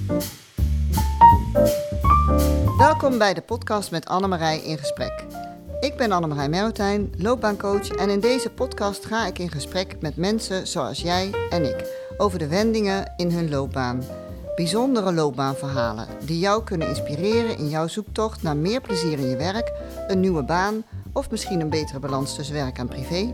Welkom bij de podcast met Annemarij in gesprek. Ik ben Annemarij Merotijn, loopbaancoach en in deze podcast ga ik in gesprek met mensen zoals jij en ik over de wendingen in hun loopbaan. Bijzondere loopbaanverhalen die jou kunnen inspireren in jouw zoektocht naar meer plezier in je werk, een nieuwe baan of misschien een betere balans tussen werk en privé.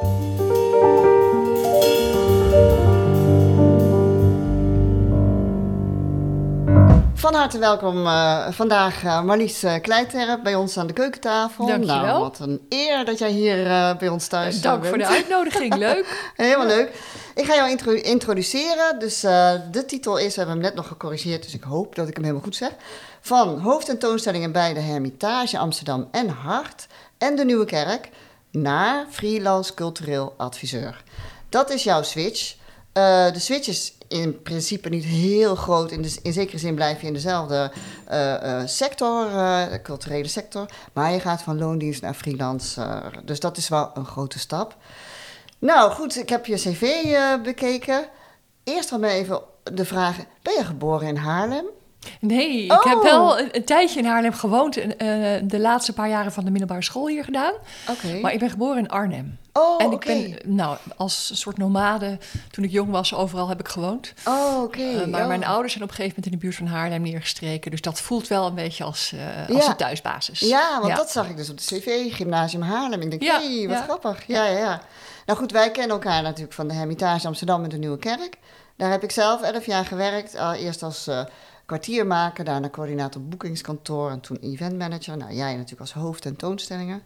Van harte welkom vandaag Marlies Kleiterp bij ons aan de keukentafel. Dankjewel. Nou, wat een eer dat jij hier bij ons thuis Dank bent. voor de uitnodiging, leuk. Helemaal leuk. Ik ga jou introduceren. Dus de titel is, we hebben hem net nog gecorrigeerd, dus ik hoop dat ik hem helemaal goed zeg. Van hoofdtentoonstellingen bij de Hermitage Amsterdam en Hart en de Nieuwe Kerk naar freelance cultureel adviseur. Dat is jouw switch. De switch is in principe niet heel groot. In zekere zin blijf je in dezelfde sector, de culturele sector. Maar je gaat van loondienst naar freelance. Dus dat is wel een grote stap. Nou goed, ik heb je cv bekeken. Eerst al maar even de vraag, ben je geboren in Haarlem? Nee, ik heb wel een tijdje in Haarlem gewoond. De laatste paar jaren van de middelbare school hier gedaan. Oké. Maar ik ben geboren in Arnhem. Oh, en ik oké. ben als een soort nomade, toen ik jong was, overal heb ik gewoond. Oh, oké. Maar mijn ouders zijn op een gegeven moment in de buurt van Haarlem neergestreken. Dus dat voelt wel een beetje als een thuisbasis. Ja, want dat zag ik dus op de cv, Gymnasium Haarlem. Ik denk, hé, wat grappig. Ja. Nou goed, wij kennen elkaar natuurlijk van de Hermitage Amsterdam en de Nieuwe Kerk. Daar heb ik zelf 11 jaar gewerkt. Eerst als kwartiermaker, daarna coördinator boekingskantoor en toen eventmanager. Nou, jij natuurlijk als hoofd tentoonstellingen.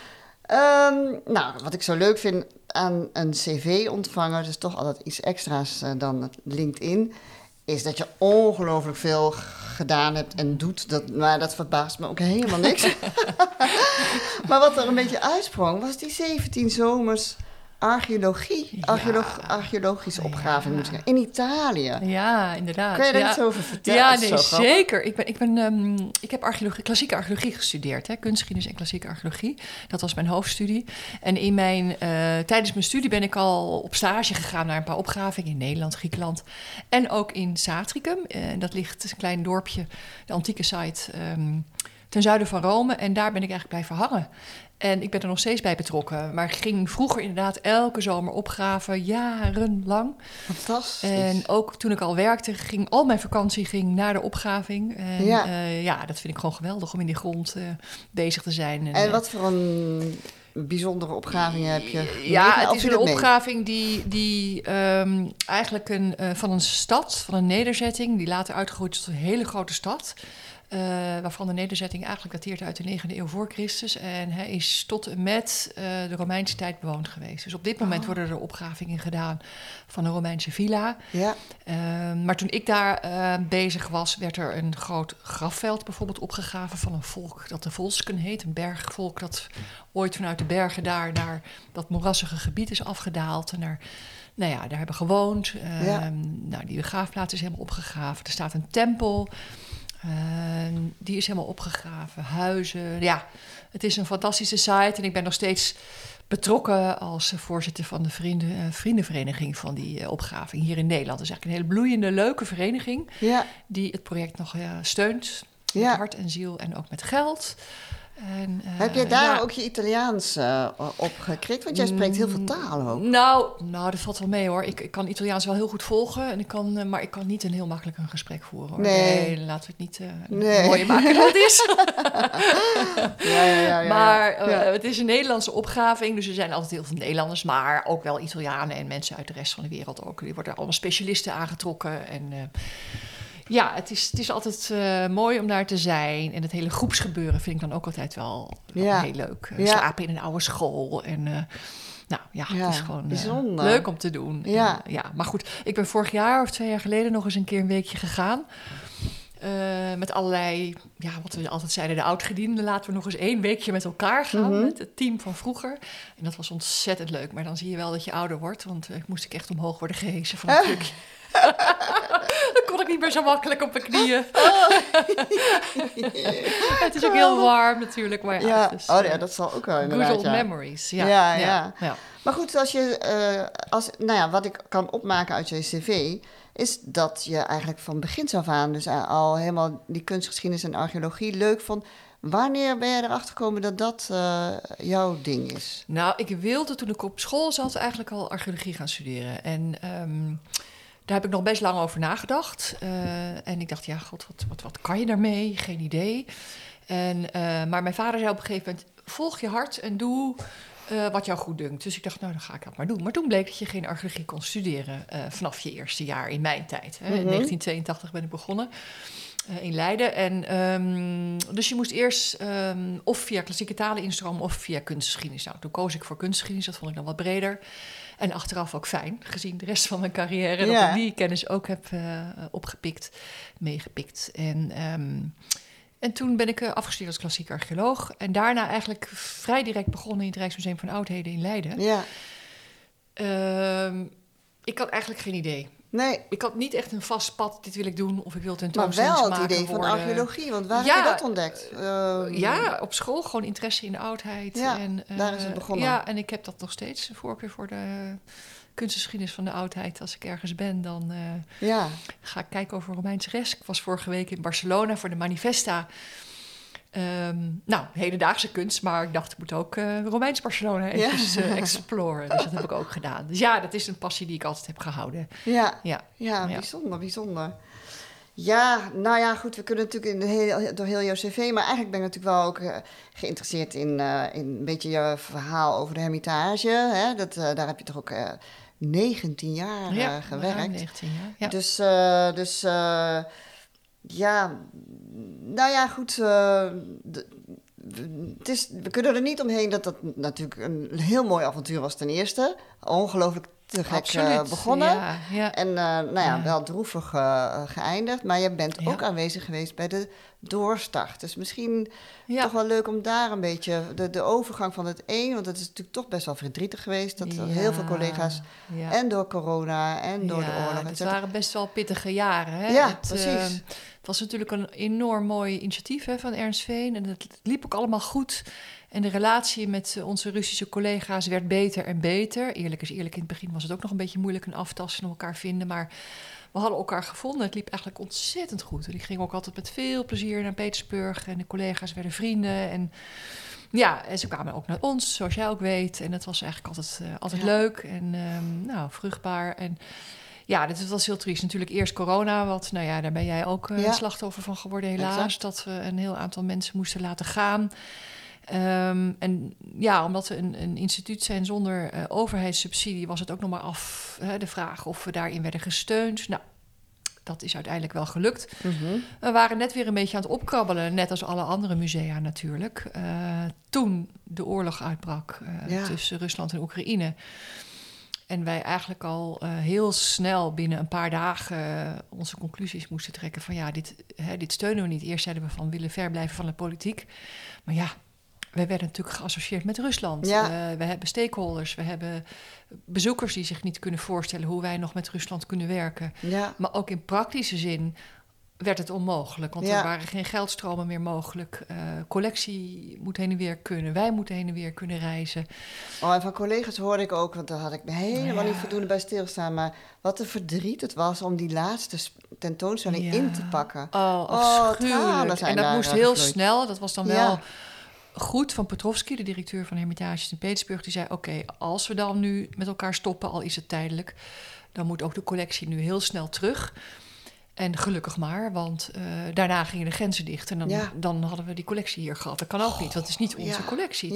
Nou, wat ik zo leuk vind aan een cv-ontvanger, dus toch altijd iets extra's dan LinkedIn, is dat je ongelooflijk veel gedaan hebt en doet. Maar dat verbaast me ook helemaal niks. Maar wat er een beetje uitsprong, was die 17 zomers archeologische opgave moet ik zeggen, in Italië. Ja, inderdaad. Kun je daar iets over vertellen? Ja, nee, zeker. Ik heb klassieke archeologie gestudeerd, kunstgeschiedenis en klassieke archeologie. Dat was mijn hoofdstudie. En tijdens mijn studie ben ik al op stage gegaan naar een paar opgravingen in Nederland, Griekenland en ook in Satricum. Dat ligt een klein dorpje, de antieke site ten zuiden van Rome. En daar ben ik eigenlijk blijven hangen. En ik ben er nog steeds bij betrokken. Maar ik ging vroeger inderdaad elke zomer opgraven, jarenlang. Fantastisch. En ook toen ik al werkte, ging al mijn vakantie naar de opgraving. En dat vind ik gewoon geweldig om in die grond bezig te zijn. En wat voor een bijzondere opgravingen heb je? Ja, het is een opgraving die eigenlijk van een stad, van een nederzetting, die later uitgegroeid is tot een hele grote stad. Waarvan de nederzetting eigenlijk dateert uit de 9e eeuw voor Christus. En hij is tot en met de Romeinse tijd bewoond geweest. Dus op dit moment worden er opgravingen gedaan van een Romeinse villa. Ja. Maar toen ik daar bezig was, werd er een groot grafveld bijvoorbeeld opgegraven van een volk dat de Volsken heet. Een bergvolk dat ooit vanuit de bergen daar naar dat moerassige gebied is afgedaald. En daar hebben gewoond. Die begraafplaats is helemaal opgegraven. Er staat een tempel. Die is helemaal opgegraven, huizen. Ja, het is een fantastische site. En ik ben nog steeds betrokken als voorzitter van de vriendenvereniging van die opgraving hier in Nederland. Dat is eigenlijk een hele bloeiende, leuke vereniging die het project nog steunt. Met hart en ziel en ook met geld. En, heb je daar ook je Italiaans op gekrikt? Want jij spreekt heel veel talen ook. Nou, dat valt wel mee hoor. Ik kan Italiaans wel heel goed volgen. Maar ik kan niet een heel makkelijk een gesprek voeren hoor. Nee, laten we het niet mooier maken dan het is. Maar het is een Nederlandse opgraving. Dus er zijn altijd heel veel Nederlanders. Maar ook wel Italianen en mensen uit de rest van de wereld ook. Die worden allemaal specialisten aangetrokken. En het is altijd mooi om daar te zijn. En het hele groepsgebeuren vind ik dan ook altijd wel heel leuk. Slapen in een oude school. En het is gewoon leuk om te doen. Ja. Maar goed, ik ben vorig jaar of 2 jaar geleden nog eens een keer een weekje gegaan. Met allerlei, wat we altijd zeiden, de oudgedienden. Laten we nog eens 1 weekje met elkaar gaan. Met het team van vroeger. En dat was ontzettend leuk. Maar dan zie je wel dat je ouder wordt. Want moest ik echt omhoog worden gehezen van het drukje. Dan kon ik niet meer zo makkelijk op mijn knieën. Het is ook heel warm natuurlijk. Maar dus, dat zal ook wel inderdaad. Good old memories. Ja. Maar goed, wat ik kan opmaken uit je cv is dat je eigenlijk van begins af aan... dus al helemaal die kunstgeschiedenis en archeologie leuk vond. Wanneer ben je erachter gekomen dat dat jouw ding is? Nou, ik wilde toen ik op school zat eigenlijk al archeologie gaan studeren. En daar heb ik nog best lang over nagedacht. En ik dacht, ja, god, wat kan je daarmee? Geen idee. Maar mijn vader zei op een gegeven moment... volg je hart en doe wat jou goed dunkt. Dus ik dacht, nou, dan ga ik dat maar doen. Maar toen bleek dat je geen archeologie kon studeren... vanaf je eerste jaar in mijn tijd. Hè. In 1982 ben ik begonnen in Leiden. En dus je moest eerst of via klassieke talen instromen... of via kunstgeschiedenis. Nou, toen koos ik voor kunstgeschiedenis. Dat vond ik dan wat breder. En achteraf ook fijn, gezien de rest van mijn carrière... dat ik die kennis ook heb meegepikt. En toen ben ik afgestudeerd als klassiek archeoloog. En daarna eigenlijk vrij direct begonnen... in het Rijksmuseum van Oudheden in Leiden. Ja. Ik had eigenlijk geen idee. Nee. Ik had niet echt een vast pad, dit wil ik doen... of ik wil tentoonstellingsmaker worden. Maar wel het idee van archeologie, want waar heb je dat ontdekt? Ja, op school gewoon interesse in de oudheid. Ja, en, daar is het begonnen. Ja, en ik heb dat nog steeds. Een voorkeur voor de kunstgeschiedenis van de oudheid. Als ik ergens ben, dan ga ik kijken over Romeins res. Ik was vorige week in Barcelona voor de Manifesta... hedendaagse kunst, maar ik dacht, ik moet ook Romeins Barcelona even exploren. Dus dat heb ik ook gedaan. Dus ja, dat is een passie die ik altijd heb gehouden. Ja, bijzonder. Ja, nou ja, goed, we kunnen natuurlijk door heel jouw cv... maar eigenlijk ben ik natuurlijk wel ook geïnteresseerd in een beetje je verhaal over de Hermitage. Hè? Daar heb je toch ook 19 jaar gewerkt. 19 jaar, Dus... ja, nou ja, goed. We kunnen er niet omheen dat dat natuurlijk een heel mooi avontuur was ten eerste. Ongelooflijk te gek begonnen. Ja. En wel droevig geëindigd. Maar je bent ook aanwezig geweest bij de doorstart. Dus misschien toch wel leuk om daar een beetje de overgang van het een... want het is natuurlijk toch best wel verdrietig geweest... dat heel veel collega's en door corona en door de oorlog... Het waren best wel pittige jaren. Hè? Ja, precies. Het was natuurlijk een enorm mooi initiatief van Ernst Veen... en het liep ook allemaal goed... En de relatie met onze Russische collega's werd beter en beter. Eerlijk is eerlijk, in het begin was het ook nog een beetje moeilijk... een aftasten en elkaar vinden, maar we hadden elkaar gevonden. Het liep eigenlijk ontzettend goed. En ik ging ook altijd met veel plezier naar Petersburg... en de collega's werden vrienden. En ze kwamen ook naar ons, zoals jij ook weet. En het was eigenlijk altijd leuk en vruchtbaar. En ja, dit was heel triest. Natuurlijk eerst corona, daar ben jij ook slachtoffer van geworden helaas. Exact. Dat we een heel aantal mensen moesten laten gaan... omdat we een instituut zijn zonder overheidssubsidie... was het ook nog maar de vraag of we daarin werden gesteund. Nou, dat is uiteindelijk wel gelukt. Mm-hmm. We waren net weer een beetje aan het opkrabbelen... net als alle andere musea natuurlijk. Toen de oorlog uitbrak tussen Rusland en Oekraïne... En wij eigenlijk al heel snel binnen een paar dagen onze conclusies moesten trekken... van dit steunen we niet. Eerst zeiden we van we willen ver blijven van de politiek. Maar wij werden natuurlijk geassocieerd met Rusland. Ja. We hebben stakeholders, we hebben bezoekers die zich niet kunnen voorstellen... hoe wij nog met Rusland kunnen werken. Ja. Maar ook in praktische zin werd het onmogelijk. Want er waren geen geldstromen meer mogelijk. Collectie moet heen en weer kunnen. Wij moeten heen en weer kunnen reizen. En van collega's hoorde ik ook... want daar had ik me helemaal niet voldoende bij stilstaan... maar wat een verdriet het was om die laatste tentoonstelling in te pakken. Afschuwelijk. En dat moest heel gevloeid. snel. Dat was dan wel goed van Petrovski, de directeur van Hermitages in Petersburg. Die zei, oké, als we dan nu met elkaar stoppen... al is het tijdelijk... dan moet ook de collectie nu heel snel terug... En gelukkig maar, want daarna gingen de grenzen dicht... en dan hadden we die collectie hier gehad. Dat kan ook niet, want het is niet onze collectie.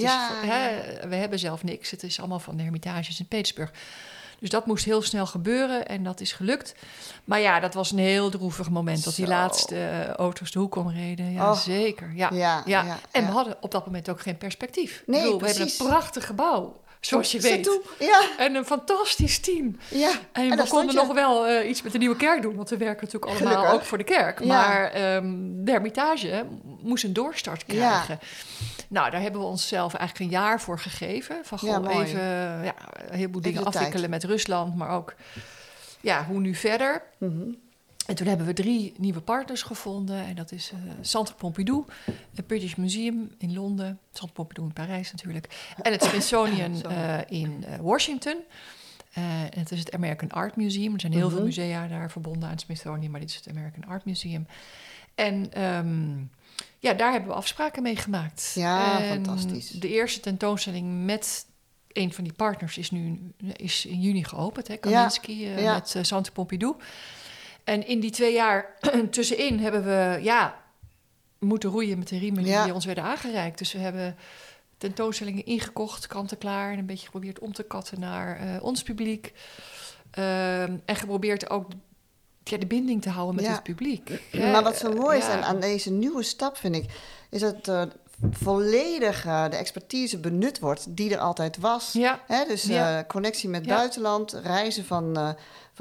We hebben zelf niks, het is allemaal van de Hermitages in Petersburg. Dus dat moest heel snel gebeuren en dat is gelukt. Maar dat was een heel droevig moment... dat die laatste auto's de hoek omreden. Zeker. En we hadden op dat moment ook geen perspectief. Nee, we hebben een prachtig gebouw... Zoals je weet. En een fantastisch team. Ja. En we konden nog wel iets met de Nieuwe Kerk doen... want we werken natuurlijk allemaal ook voor de kerk. Ja. Maar de Hermitage moest een doorstart krijgen. Nou, daar hebben we onszelf eigenlijk een jaar voor gegeven. Van gewoon even een heleboel dingen afwikkelen met Rusland... maar ook hoe nu verder... Mm-hmm. En toen hebben we 3 nieuwe partners gevonden. En dat is Centre Pompidou, het British Museum in Londen... Centre Pompidou in Parijs natuurlijk... en het Smithsonian in Washington. En het is het American Art Museum. Er zijn heel veel musea daar verbonden aan het Smithsonian, maar dit is het American Art Museum. En daar hebben we afspraken mee gemaakt. Ja, en fantastisch. De eerste tentoonstelling met een van die partners is in juni geopend, hè, Kandinsky, met Centre Pompidou. En in die 2 jaar tussenin hebben we moeten roeien met de riemen die ons werden aangereikt. Dus we hebben tentoonstellingen ingekocht, kant-en-klaar, en een beetje geprobeerd om te katten naar ons publiek. En geprobeerd ook de binding te houden met het publiek. Maar wat zo mooi is aan deze nieuwe stap, vind ik, is dat volledig de expertise benut wordt die er altijd was. Ja. Hè? Dus connectie met buitenland, reizen van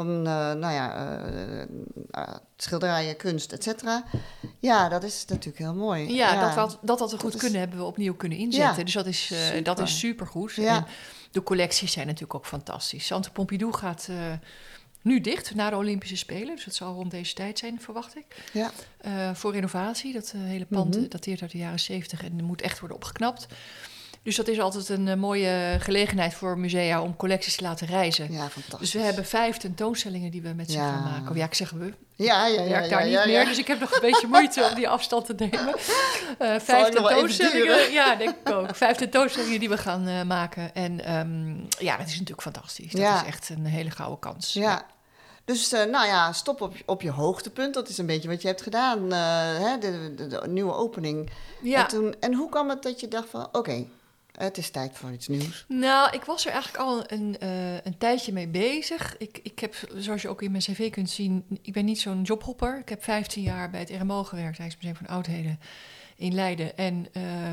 schilderijen, kunst, et cetera. Ja, dat is natuurlijk heel mooi. Ja, dat we goed kunnen, hebben we opnieuw kunnen inzetten. Ja, dus dat is supergoed. Ja. En de collecties zijn natuurlijk ook fantastisch. Centre Pompidou gaat nu dicht, na de Olympische Spelen. Dus dat zal rond deze tijd zijn, verwacht ik. Ja. Voor renovatie. Dat hele pand dateert uit de jaren 70 en moet echt worden opgeknapt. Dus dat is altijd een mooie gelegenheid voor musea om collecties te laten reizen. Ja, fantastisch. Dus we hebben 5 tentoonstellingen die we met ze gaan maken. Of ik zeg we. Ik werk daar niet meer, dus ik heb nog een beetje moeite om die afstand te nemen. 5 tentoonstellingen. Ja, denk ik ook. 5 tentoonstellingen die we gaan maken. En dat is natuurlijk fantastisch. Dat is echt een hele gouden kans. Ja. Dus stop op je hoogtepunt. Dat is een beetje wat je hebt gedaan. De nieuwe opening. Ja. En hoe kwam het dat je dacht van, oké, het is tijd voor iets nieuws? Nou, ik was er eigenlijk al een tijdje mee bezig. Ik heb, zoals je ook in mijn cv kunt zien, ik ben niet zo'n jobhopper. Ik heb 15 jaar bij het RMO gewerkt, Rijksmuseum van Oudheden in Leiden. En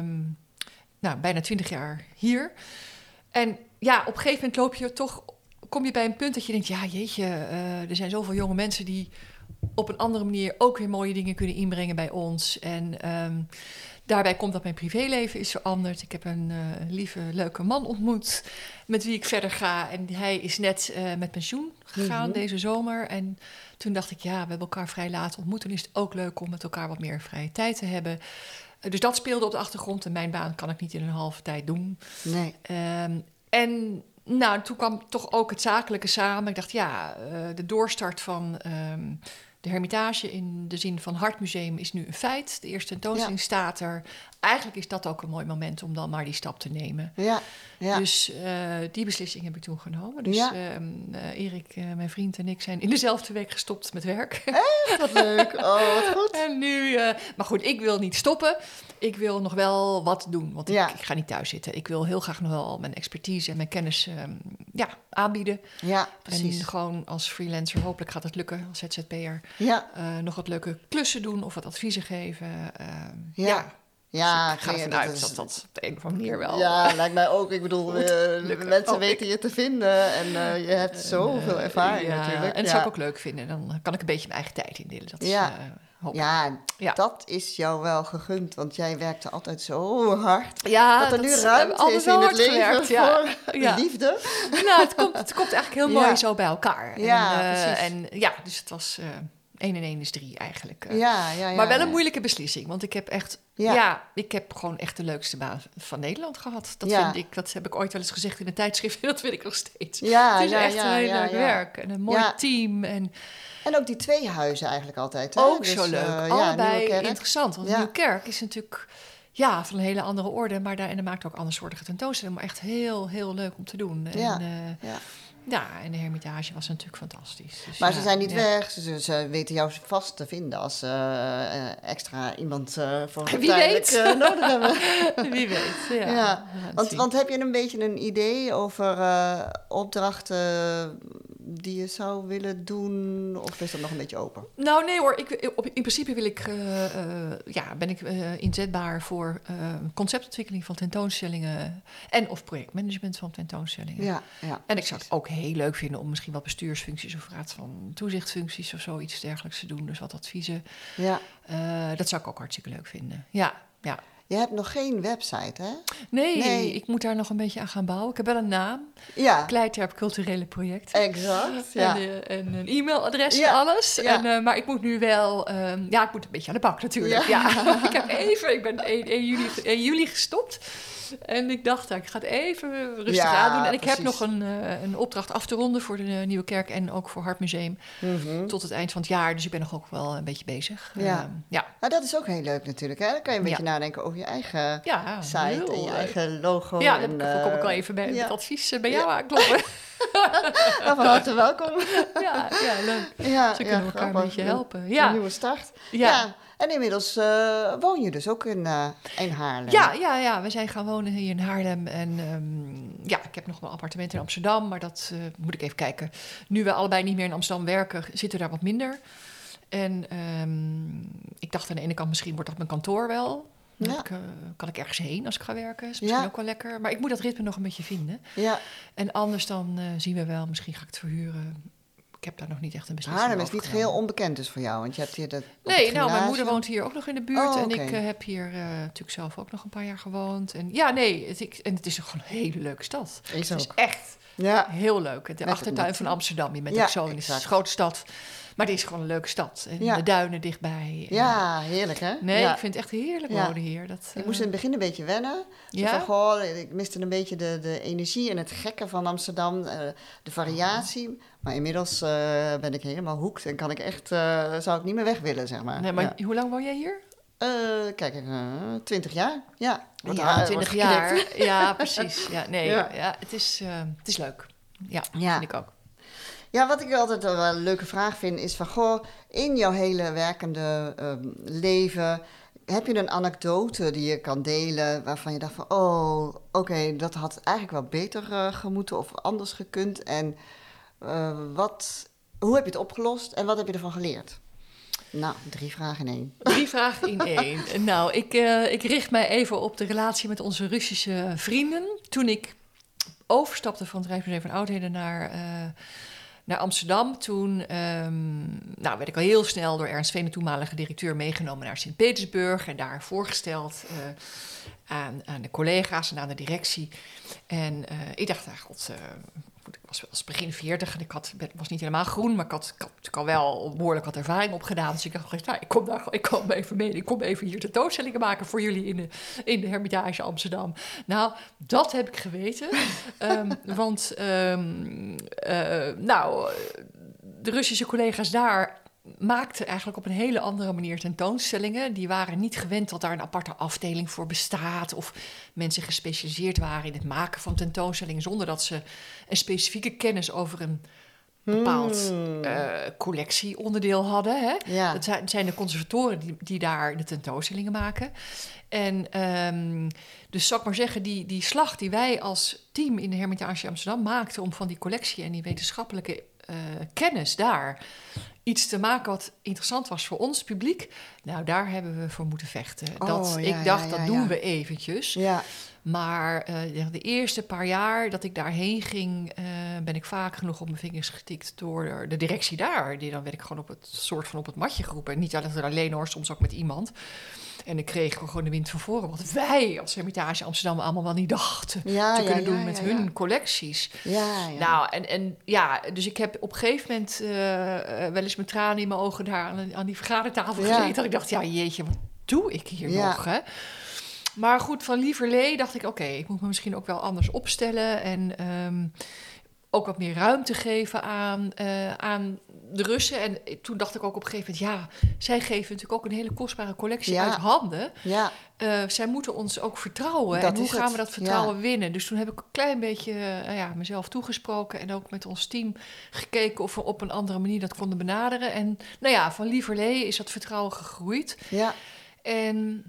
bijna 20 jaar hier. En op een gegeven moment kom je bij een punt dat je denkt, er zijn zoveel jonge mensen die op een andere manier ook weer mooie dingen kunnen inbrengen bij ons. En daarbij komt dat mijn privéleven is veranderd. Ik heb een lieve, leuke man ontmoet met wie ik verder ga. En hij is net met pensioen gegaan deze zomer. En toen dacht ik, we hebben elkaar vrij laat ontmoet. En is het ook leuk om met elkaar wat meer vrije tijd te hebben. Dus dat speelde op de achtergrond. En mijn baan kan ik niet in een halve tijd doen. Nee. En toen kwam toch ook het zakelijke samen. Ik dacht, de doorstart van de Hermitage in de zin van Hartmuseum is nu een feit. De eerste tentoonstelling staat er. Eigenlijk is dat ook een mooi moment om dan maar die stap te nemen. Ja. Dus die beslissing heb ik toen genomen. Dus Erik, mijn vriend en ik zijn in dezelfde week gestopt met werk. Wat leuk. Oh, wat goed. En nu, maar goed, ik wil niet stoppen. Ik wil nog wel wat doen, want ik ga niet thuis zitten. Ik wil heel graag nog wel mijn expertise en mijn kennis aanbieden. Ja, precies. En gewoon als freelancer, hopelijk gaat het lukken, als ZZP'er. Ja. Nog wat leuke klussen doen of wat adviezen geven. Ja, dus ik ga ervan uit dat op de een of andere manier wel... Ja, lijkt mij ook. Ik bedoel, mensen weten je te vinden en je hebt zoveel ervaring natuurlijk. En dat zou ik ook leuk vinden. Dan kan ik een beetje mijn eigen tijd indelen. Dat is, dat is jou wel gegund, want jij werkte altijd zo hard. Ja, dat er nu ruimte is in het leven voor liefde. Nou, het komt eigenlijk heel mooi zo bij elkaar. Ja, precies. Dus het was 1 en 1 is 3 eigenlijk. Maar wel een moeilijke beslissing, want ik heb echt... ik heb gewoon echt de leukste baan van Nederland gehad. Dat vind ik, dat heb ik ooit wel eens gezegd in een tijdschrift en dat vind ik nog steeds. Het is echt een heel leuk werk en een mooi team. En ook die 2 huizen eigenlijk altijd. Hè? Ook dus, zo leuk. Allebei interessant. Want Nieuwkerk is natuurlijk van een hele andere orde. Maar daar maakt ook andersoortige tentoonstellingen. Maar echt heel, heel leuk om te doen. En de Hermitage was natuurlijk fantastisch. Dus maar ze zijn niet weg. Ze weten jou vast te vinden als extra iemand voor Wie weet. Nodig hebben. Wie weet, Want heb je een beetje een idee over opdrachten die je zou willen doen? Of is dat nog een beetje open? Nou, nee hoor. In principe ben ik inzetbaar voor conceptontwikkeling van tentoonstellingen en of projectmanagement van tentoonstellingen. En ik zou het ook heel leuk vinden om misschien wat bestuursfuncties of raad van toezichtfuncties of zoiets dergelijks te doen. Dus wat adviezen. Dat zou ik ook hartstikke leuk vinden. Ja. Je hebt nog geen website, hè? Nee, ik moet daar nog een beetje aan gaan bouwen. Ik heb wel een naam. Kleiterp Culturele Projecten. Exact, En een e-mailadres en alles. Maar ik moet nu wel... ik moet een beetje aan de bak natuurlijk. Ik ben 1 juli gestopt. En ik dacht, ik ga het even rustig aan doen. En ik heb precies. nog een opdracht af te ronden voor de Nieuwe Kerk en ook voor Hartmuseum tot het eind van het jaar. Dus ik ben nog ook wel een beetje bezig. Ja. Ja. Nou, dat is ook heel leuk natuurlijk. Hè? Dan kan je een beetje nadenken over je eigen site en je eigen logo. Ja, en, dan kom ik al even met advies bij jou aankloppen. Van harte welkom. Ja, leuk. Ja, Ze kunnen elkaar een beetje helpen. Een nieuwe start. Ja. En inmiddels woon je dus ook in Haarlem. Ja, we zijn gaan wonen hier in Haarlem. En ik heb nog een appartement in Amsterdam, maar dat moet ik even kijken. Nu we allebei niet meer in Amsterdam werken, zitten we daar wat minder. En ik dacht aan de ene kant, misschien wordt dat mijn kantoor wel. Dan kan ik ergens heen als ik ga werken. Is misschien ook wel lekker. Maar ik moet dat ritme nog een beetje vinden. Ja. En anders dan zien we wel, misschien ga ik het verhuren. Ik heb daar nog niet echt een beslissing Haarlem is niet geheel onbekend dus voor jou, want je hebt hier mijn moeder woont hier ook nog in de buurt. En ik heb hier natuurlijk zelf ook nog een paar jaar gewoond. En het is gewoon een hele leuke stad. Het is echt heel leuk. De achtertuin van Amsterdam. Je bent ook zo in een grote stad. Maar het is gewoon een leuke stad. En de duinen dichtbij. Ja, heerlijk hè? Nee, ik vind het echt heerlijk wonen hier. Ik moest in het begin een beetje wennen. Ik miste een beetje de energie en het gekke van Amsterdam. De variatie. Maar inmiddels ben ik helemaal hoekt en kan ik echt... zou ik niet meer weg willen, zeg maar. Nee, maar hoe lang woon jij hier? 20 jaar. Ja, 20 jaar. Ja, precies. Ja, het is leuk. Ja, vind ik ook. Ja, wat ik altijd wel een leuke vraag vind is van... in jouw hele werkende leven... heb je een anekdote die je kan delen... waarvan je dacht van... oké, dat had eigenlijk wel beter gemoeten of anders gekund. En hoe heb je het opgelost en wat heb je ervan geleerd? Nou, 3 vragen in 1. 3 vragen in 1. Nou, ik richt mij even op de relatie met onze Russische vrienden. Toen ik overstapte van het Rijksmuseum van Oudheden naar Amsterdam. Toen werd ik al heel snel door Ernst Veen, de toenmalige directeur, meegenomen naar Sint-Petersburg. En daar voorgesteld aan de collega's en aan de directie. En ik dacht, ik was begin 40 en was niet helemaal groen, maar ik had natuurlijk al wel behoorlijk wat ervaring opgedaan. Dus ik dacht, ik kom even mee. Ik kom even hier tentoonstellingen maken voor jullie in de Hermitage Amsterdam. Nou, dat heb ik geweten. Want de Russische collega's daar maakten eigenlijk op een hele andere manier tentoonstellingen. Die waren niet gewend dat daar een aparte afdeling voor bestaat of mensen gespecialiseerd waren in het maken van tentoonstellingen zonder dat ze een specifieke kennis over een bepaald collectieonderdeel hadden. Hè? Ja. Dat zijn de conservatoren die daar de tentoonstellingen maken. En dus zal ik maar zeggen, die slag die wij als team in de Hermitage Amsterdam maakten om van die collectie en die wetenschappelijke kennis daar iets te maken wat interessant was voor ons publiek. Nou, daar hebben we voor moeten vechten. Ik dacht, dat doen we eventjes. Ja. Maar de eerste paar jaar dat ik daarheen ging, ben ik vaak genoeg op mijn vingers getikt door de directie daar. Dan werd ik gewoon op het matje geroepen. En niet alleen hoor, soms ook met iemand. En ik kreeg gewoon de wind van voren. Wat wij als Hermitage Amsterdam allemaal wel niet dachten te kunnen doen met hun collecties. Ja. Nou, dus ik heb op een gegeven moment wel eens met tranen in mijn ogen daar aan die vergadertafel gezeten. Dat ik dacht, jeetje, wat doe ik hier nog, hè? Maar goed, van lieverlee dacht ik, oké, ik moet me misschien ook wel anders opstellen. En ook wat meer ruimte geven aan de Russen. En toen dacht ik ook op een gegeven moment, zij geven natuurlijk ook een hele kostbare collectie uit handen. Ja. Zij moeten ons ook vertrouwen. En hoe gaan we dat vertrouwen winnen? Dus toen heb ik een klein beetje mezelf toegesproken en ook met ons team gekeken of we op een andere manier dat konden benaderen. En van lieverlee is dat vertrouwen gegroeid. Ja. En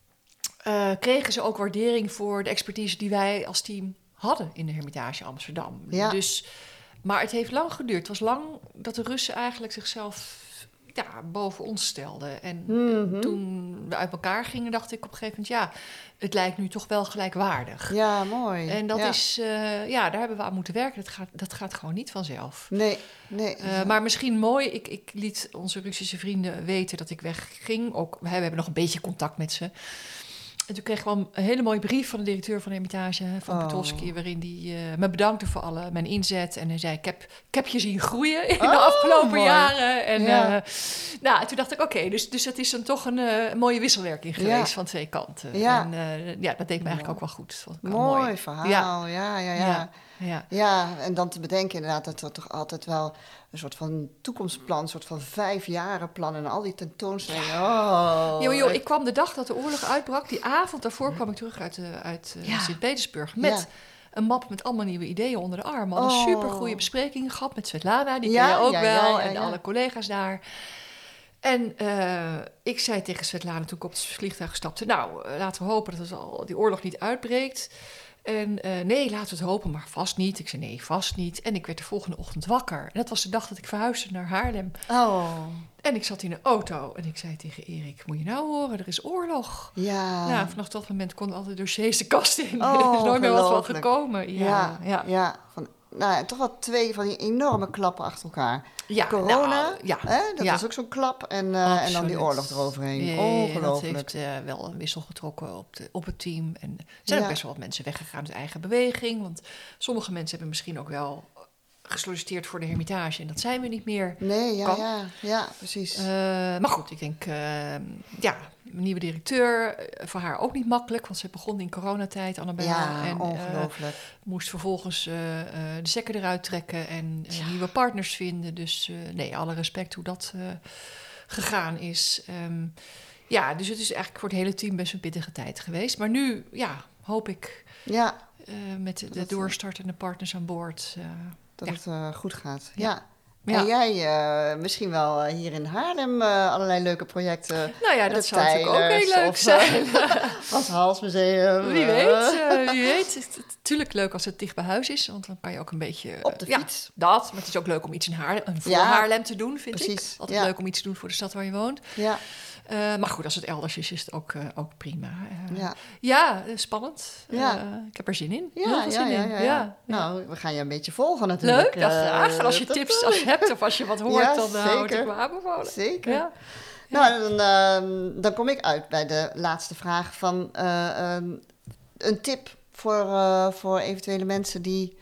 kregen ze ook waardering voor de expertise die wij als team hadden in de Hermitage Amsterdam. Ja. Maar het heeft lang geduurd. Het was lang dat de Russen eigenlijk zichzelf boven ons stelden. En toen we uit elkaar gingen, dacht ik op een gegeven moment, het lijkt nu toch wel gelijkwaardig. Ja, mooi. En dat is, daar hebben we aan moeten werken. Dat gaat gewoon niet vanzelf. Nee. Maar misschien mooi, ik liet onze Russische vrienden weten dat ik wegging. Ook, we hebben nog een beetje contact met ze. En toen kreeg ik wel een hele mooie brief van de directeur van de Hermitage, van Petrovski, waarin hij me bedankte voor mijn inzet. En hij zei, ik heb je zien groeien in de afgelopen jaren. En toen dacht ik, oké, dus het is dan toch een mooie wisselwerking geweest van twee kanten. Ja. En dat deed me eigenlijk ook wel goed. Mooi verhaal, ja. En dan te bedenken inderdaad dat er toch altijd wel een soort van toekomstplan, een soort van 5-jarenplan en al die tentoonstellingen. Ik kwam de dag dat de oorlog uitbrak, die avond daarvoor kwam ik terug uit Sint-Petersburg met een map met allemaal nieuwe ideeën onder de arm. Al een supergoeie bespreking gehad met Svetlana, die ken je ook wel, en alle collega's daar. En ik zei tegen Svetlana toen ik op het vliegtuig stapte, laten we hopen dat die oorlog niet uitbreekt. En nee, laten we het hopen, maar vast niet. Ik zei nee, vast niet. En ik werd de volgende ochtend wakker. En dat was de dag dat ik verhuisde naar Haarlem. En ik zat in een auto en ik zei tegen Erik, moet je nou horen, er is oorlog. Ja. Nou, vanaf dat moment konden alle dossiers de kast in. Er is nooit meer wat van gekomen. Ja. Toch wel 2 van die enorme klappen achter elkaar. Ja, corona, dat was ook zo'n klap. En dan die oorlog eroverheen. Ongelooflijk. Dat heeft wel een wissel getrokken op het team. En er zijn ook best wel wat mensen weggegaan uit eigen beweging. Want sommige mensen hebben misschien ook wel gesolliciteerd voor de Hermitage. En dat zijn we niet meer. Nee, ja, precies. Maar goed, ik denk, een nieuwe directeur, voor haar ook niet makkelijk, want ze begon in coronatijd, Annabella. Ja, en ongelooflijk. Moest vervolgens de stekker eruit trekken en nieuwe partners vinden. Dus alle respect hoe dat gegaan is. Dus het is eigenlijk voor het hele team best een pittige tijd geweest. Maar nu, hoop ik met de doorstartende partners aan boord dat het goed gaat. Ja. En jij misschien wel hier in Haarlem allerlei leuke projecten. Dat zou natuurlijk ook heel leuk zijn. Als Halsmuseum. Wie weet. Het is natuurlijk leuk als het dicht bij huis is. Want dan kan je ook een beetje op de fiets. Maar het is ook leuk om iets in Haarlem, voor Haarlem te doen, vind ik. Altijd leuk om iets te doen voor de stad waar je woont. Ja. Maar goed, als het elders is het ook prima. Spannend. Ik heb er zin in. Ja. Nou, we gaan je een beetje volgen natuurlijk. Leuk, graag. En als je tips hebt of als je wat hoort, dan hou ik me aanbevolen. Zeker. Ja. Nou, dan kom ik uit bij de laatste vraag van een tip voor eventuele mensen die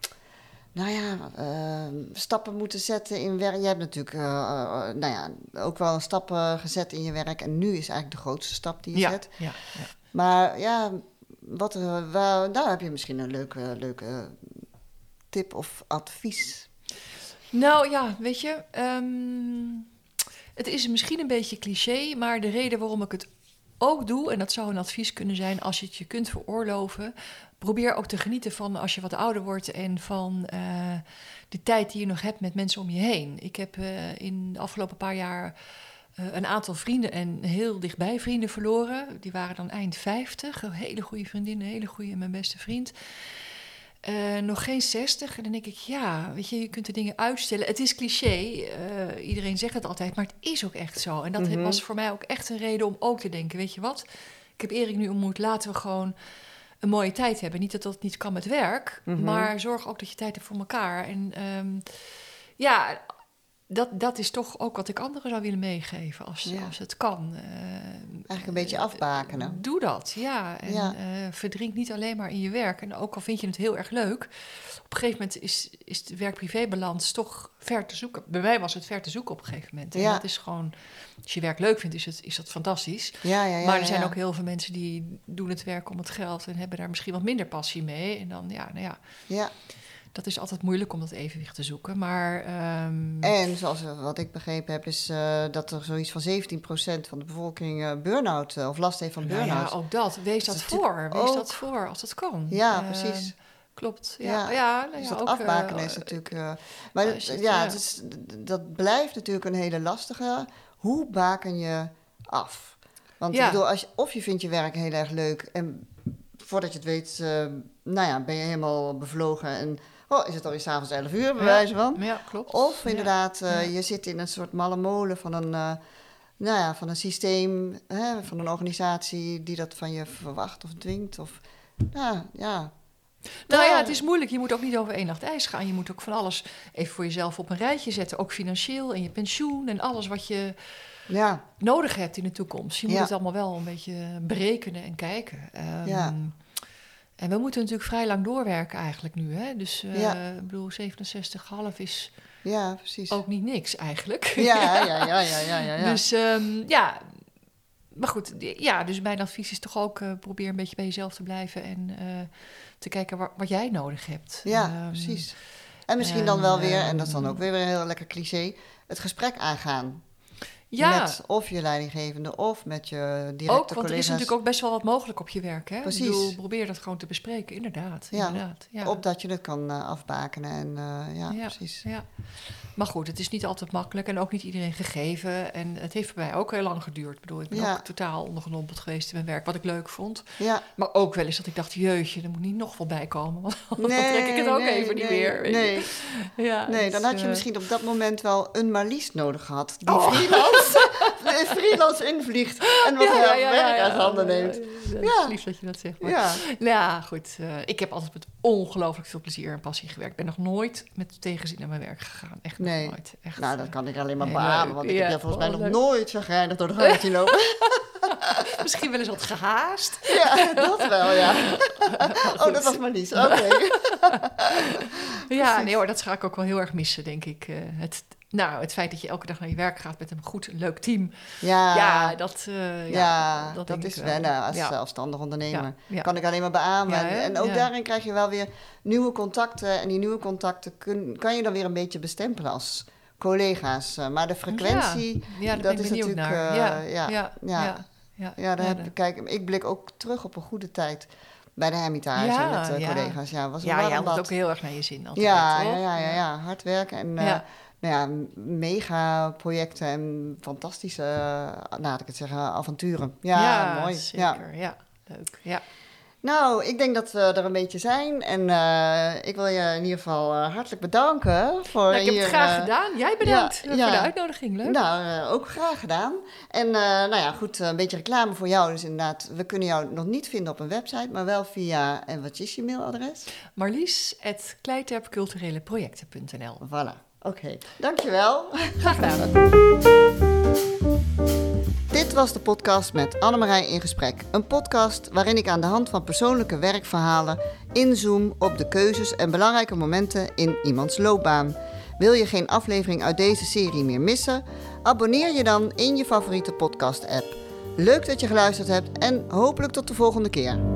stappen moeten zetten in werk. Je hebt natuurlijk ook wel een stap gezet in je werk. En nu is eigenlijk de grootste stap die je zet. Ja. Maar daar heb je misschien een leuke tip of advies. Nou ja, weet je, het is misschien een beetje cliché, maar de reden waarom ik het ook doe, en dat zou een advies kunnen zijn als je het je kunt veroorloven, probeer ook te genieten van als je wat ouder wordt en van de tijd die je nog hebt met mensen om je heen. Ik heb in de afgelopen paar jaar een aantal vrienden en heel dichtbij vrienden verloren. Die waren dan eind 50, een hele goede vriendin, een hele goede mijn beste vriend. Nog geen 60. En dan denk ik, weet je kunt de dingen uitstellen. Het is cliché, iedereen zegt het altijd, maar het is ook echt zo. En dat was voor mij ook echt een reden om ook te denken, weet je wat? Ik heb Erik nu ontmoet, laten we gewoon een mooie tijd hebben. Niet dat dat niet kan met werk, maar zorg ook dat je tijd hebt voor elkaar. En dat is toch ook wat ik anderen zou willen meegeven als het kan. Eigenlijk een beetje afbakenen. Doe dat, ja. En verdrink niet alleen maar in je werk. En ook al vind je het heel erg leuk, op een gegeven moment is de werk-privé-balans toch ver te zoeken. Bij mij was het ver te zoeken op een gegeven moment. En dat is gewoon, als je werk leuk vindt, is dat fantastisch. Maar er zijn ook heel veel mensen die doen het werk om het geld en hebben daar misschien wat minder passie mee. En dan, dat is altijd moeilijk om dat evenwicht te zoeken, maar... En zoals wat ik begrepen heb, is dat er zoiets van 17% van de bevolking burn-out of last heeft van burn-out. Ja, ook dat. Wees dat voor als het kan. Ja, precies. Klopt. Dus dat afbakenen is natuurlijk... dat blijft natuurlijk een hele lastige. Hoe baken je af? Want ik bedoel, of je vindt je werk heel erg leuk en voordat je het weet, ben je helemaal bevlogen en... is het alweer s'avonds 11 uur, bij wijze van. Ja, klopt. Of inderdaad, je zit in een soort malle molen van een systeem, van een organisatie die dat van je verwacht of dwingt. Het is moeilijk. Je moet ook niet over één nacht ijs gaan. Je moet ook van alles even voor jezelf op een rijtje zetten. Ook financieel en je pensioen en alles wat je nodig hebt in de toekomst. Je moet Ja. het allemaal wel een beetje berekenen en kijken. Ja. En we moeten natuurlijk vrij lang doorwerken eigenlijk nu. Hè? Dus Ja. ik bedoel, 67,5 is Ja, precies. ook niet niks eigenlijk. Ja. Dus maar goed, dus mijn advies is toch ook probeer een beetje bij jezelf te blijven en te kijken wat jij nodig hebt. Ja, precies. En misschien dan wel weer, en dat is dan ook weer een heel lekker cliché, het gesprek aangaan. Ja, Met of je leidinggevende of met je directe ook, want collega's. er is natuurlijk ook best wel wat mogelijk op je werk. Hè? Precies. Ik bedoel, probeer dat gewoon te bespreken, inderdaad. Ja, inderdaad. Ja. Opdat je het kan afbakenen. En precies. Ja. Maar goed, het is niet altijd makkelijk en ook niet iedereen gegeven. En het heeft bij mij ook heel lang geduurd. Ik bedoel, ik ben ook totaal ondergedompeld geweest in mijn werk, wat ik leuk vond. Ja. Maar ook wel eens dat ik dacht, jeutje, er moet niet nog veel bij komen. Want dan trek ik het ook even niet meer. Weet je. Nee, dan dus, had je misschien op dat moment wel een Marlies nodig gehad. Die freelance invliegt en wat werk uit handen neemt. Dat is lief dat je dat zegt. Maar. Ja. Ja, goed. Ik heb altijd met ongelooflijk veel plezier en passie gewerkt. Ik ben nog nooit met tegenzin naar mijn werk gegaan. Echt nog nooit. Echt, nou, dat kan ik alleen maar heel beamen. leuk. Want ik heb je volgens mij nog leuk. nooit chagrijnig door de gang zien lopen. Misschien wel eens wat gehaast. Ja, dat wel, ja. Oh, dat was Marlies. Oké. Ja, nee hoor, dat ga ik ook wel heel erg missen, denk ik. Het feit dat je elke dag naar je werk gaat met een goed, leuk team. Dat is wennen als zelfstandig ondernemer. Ja. Kan ik alleen maar beamen. Ja, en ook daarin krijg je wel weer nieuwe contacten. En die nieuwe contacten kan je dan weer een beetje bestempelen als collega's. Maar de frequentie, daar dat ben ik is benieuwd natuurlijk... naar. Kijk, ik blik ook terug op een goede tijd bij de Hermitage met collega's. Ja, was een jij warm had bad. ook heel erg naar je zin altijd, ja. Hard werken en mega projecten en fantastische, laat ik het zeggen, avonturen. Ja, mooi. Zeker. Ja, leuk. Ja. Nou, ik denk dat we er een beetje zijn. En ik wil je in ieder geval hartelijk bedanken. Ik heb het graag gedaan. Jij bedankt voor de uitnodiging. Leuk. Nou, ook graag gedaan. En goed, een beetje reclame voor jou. Dus inderdaad, we kunnen jou nog niet vinden op een website, maar wel via, en wat is je mailadres? Marlies@kleiterpcultureleprojecten.nl. Voilà. Oké, dankjewel. Graag gedaan. Dit was de podcast met Annemarij in gesprek. Een podcast waarin ik aan de hand van persoonlijke werkverhalen inzoom op de keuzes en belangrijke momenten in iemands loopbaan. Wil je geen aflevering uit deze serie meer missen? Abonneer je dan in je favoriete podcast-app. Leuk dat je geluisterd hebt en hopelijk tot de volgende keer.